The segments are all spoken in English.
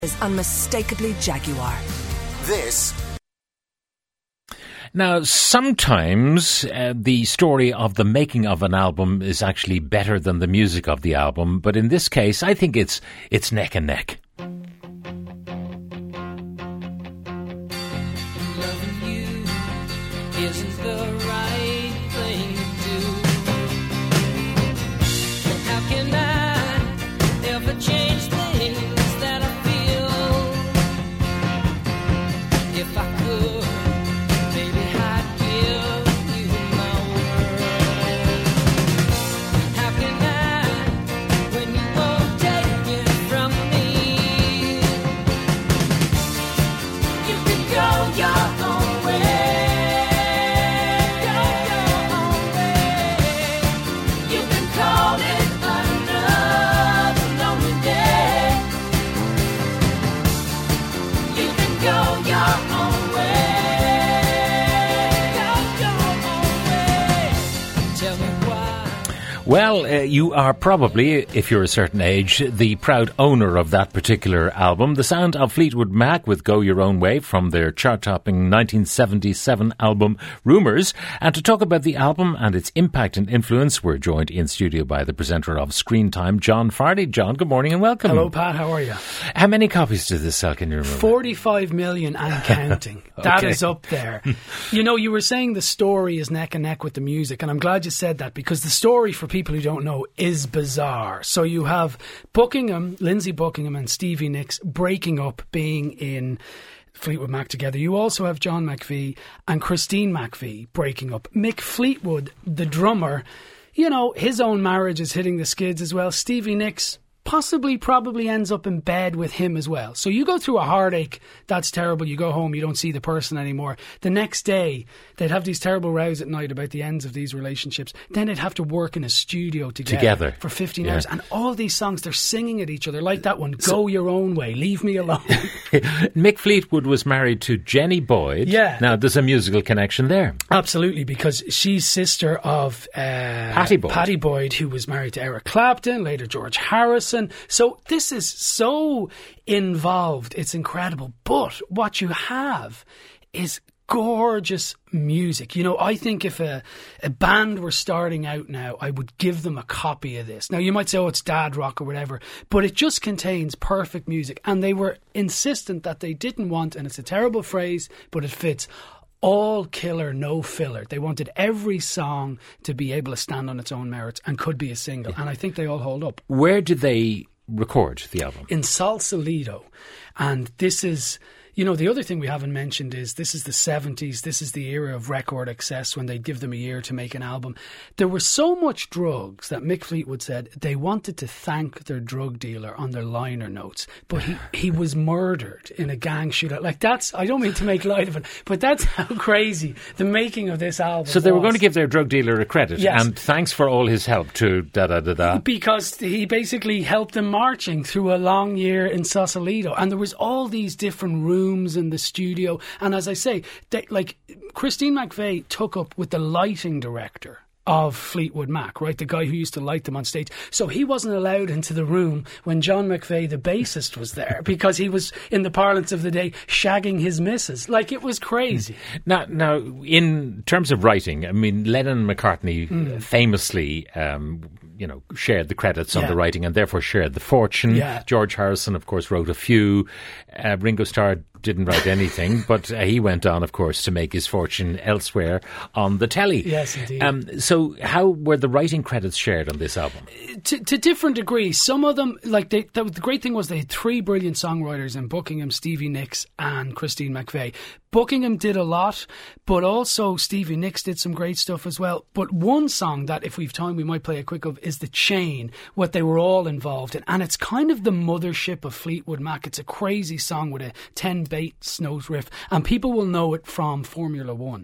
is unmistakably Jaguar. This. Now, sometimes the story of the making of an album is actually better than the music of the album, but in this case, I think it's neck and neck. Loving you isn't the right thing to do. And how can I ever change things that I feel? If I could, baby, I'd give you my word. How can I, when you won't take it from me? You can go your own way. Go your own way. You can call it another lonely day. You can go your own way. Go your own way. Tell me why. Well, you are probably, if you're a certain age, the proud owner of that particular album. The sound of Fleetwood Mac with Go Your Own Way from their chart-topping 1977 album Rumours. And to talk about the album and its impact and influence, we're joined in studio by the presenter of Screen Time, John Fardy. John, good morning and welcome. Hello, Pat. How are you? How many copies did this sell, can you remember? 45 million and counting. That Okay. is up there. You know, you were saying the story is neck and neck with the music, and I'm glad you said that because the story, for people who don't know, is bizarre. So you have Buckingham, Lindsay Buckingham and Stevie Nicks breaking up, being in Fleetwood Mac together. You also have John McVie and Christine McVie breaking up. Mick Fleetwood, the drummer, you know, his own marriage is hitting the skids as well. Stevie Nicks probably ends up in bed with him as well. So you go through a heartache, that's terrible. You go home, you don't see the person anymore. The next day, they'd have these terrible rows at night about the ends of these relationships. Then they'd have to work in a studio together. For 15 hours. And all these songs, they're singing at each other, like that one, Go Your Own Way, Leave Me Alone. Mick Fleetwood was married to Jenny Boyd. Yeah. Now, there's a musical connection there. Absolutely, because she's sister of Patty Boyd, who was married to Eric Clapton, later George Harrison. So this is so involved. It's incredible. But what you have is gorgeous music. You know, I think if a band were starting out now, I would give them a copy of this. Now, you might say, oh, it's dad rock or whatever, but it just contains perfect music. And they were insistent that they didn't want, and it's a terrible phrase, but it fits, all killer, no filler. They wanted every song to be able to stand on its own merits and could be a single. And I think they all hold up. Where did they record the album? In Sausalito. And this is, you know, the other thing we haven't mentioned is this is the 70s. This is the era of record access when they'd give them a year to make an album. There was so much drugs that Mick Fleetwood said they wanted to thank their drug dealer on their liner notes. But he was murdered in a gang shootout. Like, that's, I don't mean to make light of it, but that's how crazy the making of this album So they were was. going to give their drug dealer a credit. Yes. And thanks for all his help to da-da-da-da. Because he basically helped them marching through a long year in Sausalito. And there was all these different rooms in the studio. And as I say, like Christine McVie took up with the lighting director of Fleetwood Mac, right? The guy who used to light them on stage. So he wasn't allowed into the room when John McVie, the bassist, was there because he was, in the parlance of the day, shagging his missus. Like, it was crazy. Now, in terms of writing, I mean, Lennon and McCartney famously, shared the credits on the writing and therefore shared the fortune. Yeah. George Harrison, of course, wrote a few. Ringo Starr didn't write anything, but he went on, of course, to make his fortune elsewhere on the telly. Yes, indeed. So how were the writing credits shared on this album? To different degrees. Some of them, like, the great thing was they had three brilliant songwriters in Buckingham, Stevie Nicks and Christine McVie. Buckingham did a lot, but also Stevie Nicks did some great stuff as well. But one song that, if we've time, we might play a quick of is The Chain, what they were all involved in. And it's kind of the mothership of Fleetwood Mac. It's a crazy song with a 10 bass note riff, and people will know it from Formula One.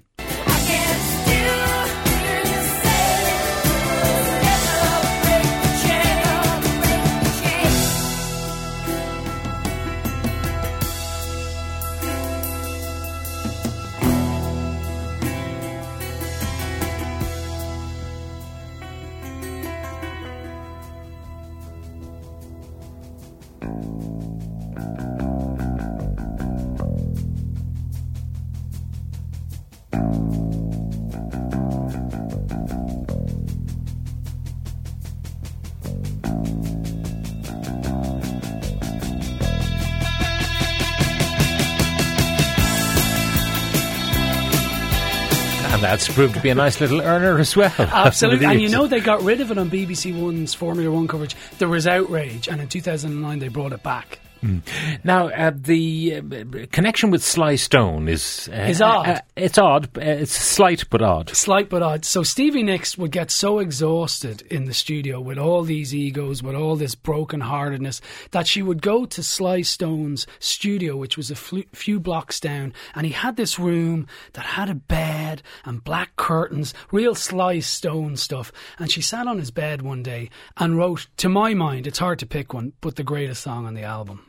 that's proved to be a nice little earner as well. Absolutely. And you know, they got rid of it on BBC One's Formula One coverage. There was outrage, and in 2009 they brought it back. Now, the connection with Sly Stone is odd. It's odd. It's slight but odd. Slight but odd. So Stevie Nicks would get so exhausted in the studio with all these egos, with all this brokenheartedness, that she would go to Sly Stone's studio, which was a few blocks down, and he had this room that had a bed and black curtains, real Sly Stone stuff. And she sat on his bed one day and wrote, to my mind, it's hard to pick one, but the greatest song on the album.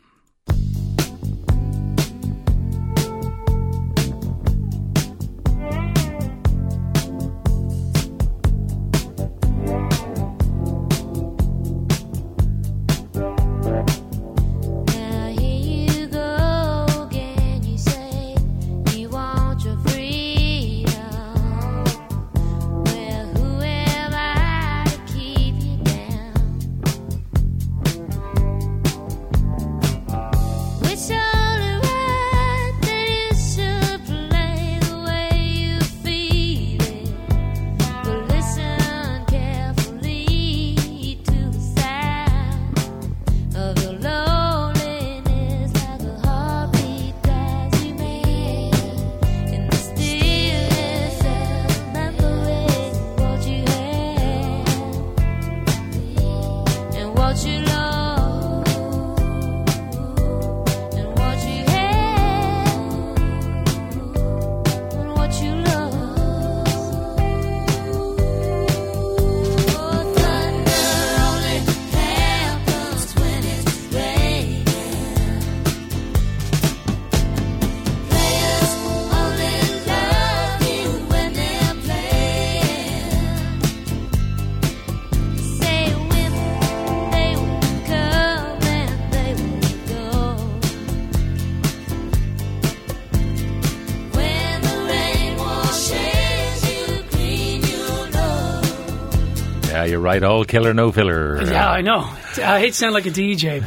You're right, all killer, no filler. Yeah, I know. I hate to sound like a DJ,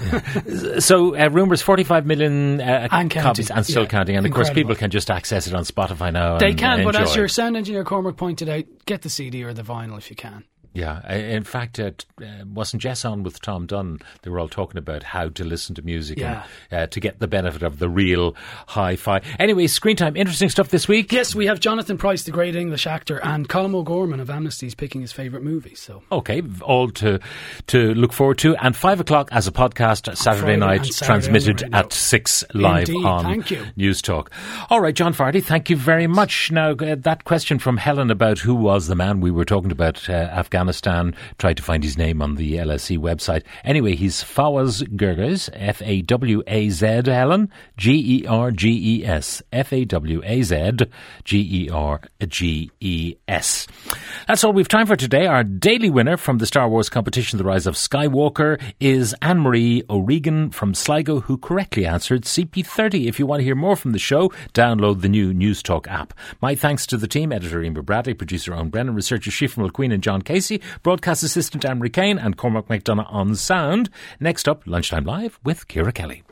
but... So, rumours, 45 million and copies, and still counting. And, of course, people can just access it on Spotify now. They can, but enjoy. as your sound engineer Cormac pointed out, get the CD or the vinyl if you can. Yeah, in fact, wasn't Jess on with Tom Dunn? They were all talking about how to listen to music and to get the benefit of the real hi-fi. Anyway, Screen Time, interesting stuff this week. Yes, we have Jonathan Pryce, the great English actor, and Colm O'Gorman of Amnesty's picking his favourite movie. So okay, all to look forward to. And 5 o'clock as a podcast Saturday night, transmitted at 6 live on News Talk. All right, John Fardy, thank you very much. Now, that question from Helen about who was the man we were talking about, Afghanistan, tried to find his name on the LSE website. Anyway, he's Fawaz Gerges, Fawaz, Helen, Gerges, Fawaz Gerges. That's all we've time for today. Our daily winner from the Star Wars competition, The Rise of Skywalker, is Anne-Marie O'Regan from Sligo, who correctly answered CP30. If you want to hear more from the show, download the new News Talk app. My thanks to the team, editor Emer Bradley, producer Owen Brennan, researcher Shifra McQueen and John Casey, broadcast assistant Anne-Marie Kane, and Cormac McDonough on sound. Next up, Lunchtime Live with Ciara Kelly.